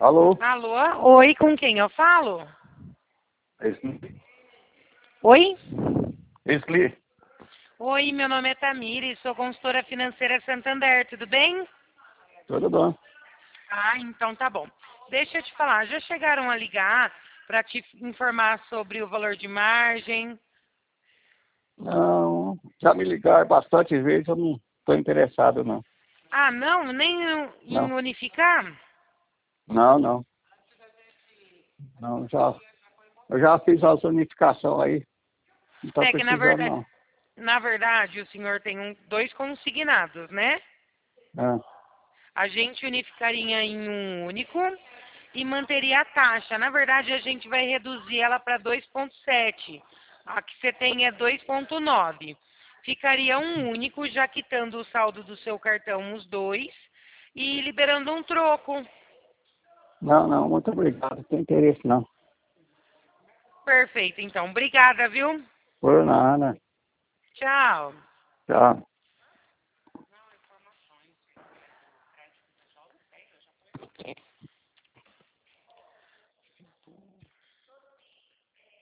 Alô? Alô? Oi, com quem eu falo? Esli? Oi? Esli? Oi, meu nome é Tamires, sou consultora financeira Santander, tudo bem? Tudo bom? Ah, então tá bom. Deixa eu te falar, já chegaram a ligar para te informar sobre o valor de margem? Não, já me ligaram bastante vezes, eu não estou interessado, não. Ah, não? Nem em Não, unificar? não, não. Não, eu já fiz a zonificação aí, não está É que precisando, não. na verdade o senhor tem dois consignados, né? É. A gente unificaria em um único e manteria a taxa. Na verdade, a gente vai reduzir ela para 2,7. A que você tem é 2,9. Ficaria um único, já quitando o saldo do seu cartão, os dois, e liberando um troco. Não, não, muito obrigado, não tem interesse, não. Perfeito, então. Obrigada, viu? Por nada. Tchau. Tchau.